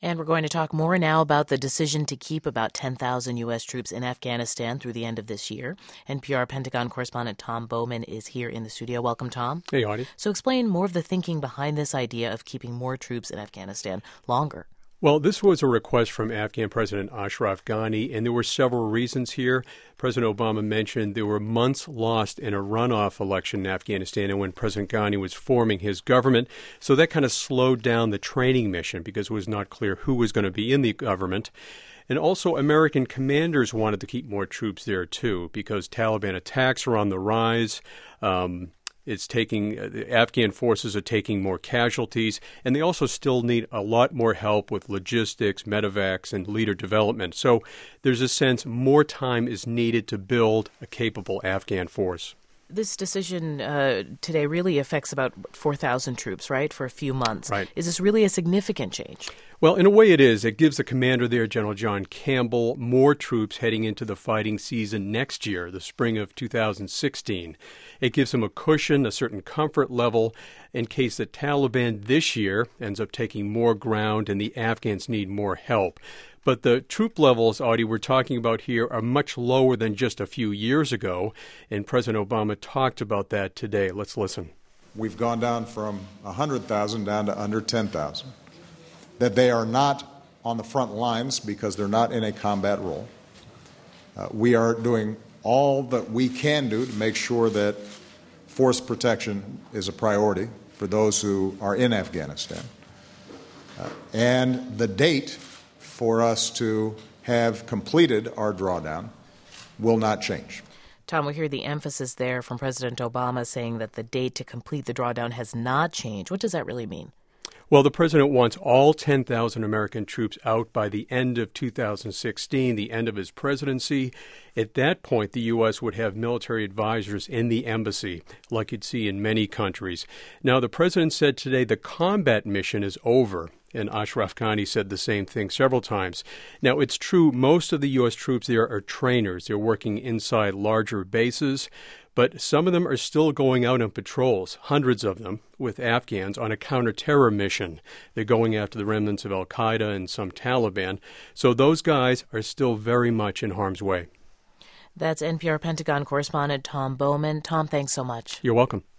And we're going to talk more now about the decision to keep about 10,000 U.S. troops in Afghanistan through the end of this year. NPR Pentagon correspondent Tom Bowman is here in the studio. Welcome, Tom. Hey, Audie. So explain more of the thinking behind this idea of keeping more troops in Afghanistan longer. Well, this was a request from Afghan President Ashraf Ghani, and there were several reasons here. President Obama mentioned there were months lost in a runoff election in Afghanistan and when President Ghani was forming his government. So that kind of slowed down the training mission because it was not clear who was going to be in the government. And also, American commanders wanted to keep more troops there, too, because Taliban attacks are on the rise. The Afghan forces are taking more casualties, and they also still need a lot more help with logistics, medevacs, and leader development. So there's a sense more time is needed to build a capable Afghan force. This decision today really affects about 4,000 troops, right, for a few months. Right. Is this really a significant change? Well, in a way it is. It gives the commander there, General John Campbell, more troops heading into the fighting season next year, the spring of 2016. It gives him a cushion, a certain comfort level, in case the Taliban this year ends up taking more ground and the Afghans need more help. But the troop levels, Audie, we're talking about here are much lower than just a few years ago, and President Obama talked about that today. Let's listen. We've gone down from 100,000 down to under 10,000. That they are not on the front lines because they're not in a combat role. We are doing all that we can do to make sure that force protection is a priority for those who are in Afghanistan. And the date for us to have completed our drawdown will not change. Tom, we hear the emphasis there from President Obama saying that the date to complete the drawdown has not changed. What does that really mean? Well, the president wants all 10,000 American troops out by the end of 2016, the end of his presidency. At that point, the U.S. would have military advisors in the embassy, like you'd see in many countries. Now, the president said today the combat mission is over, and Ashraf Ghani said the same thing several times. Now, it's true most of the U.S. troops there are trainers. They're working inside larger bases. But some of them are still going out on patrols, hundreds of them, with Afghans on a counter-terror mission. They're going after the remnants of al-Qaeda and some Taliban. So those guys are still very much in harm's way. That's NPR Pentagon correspondent Tom Bowman. Tom, thanks so much. You're welcome.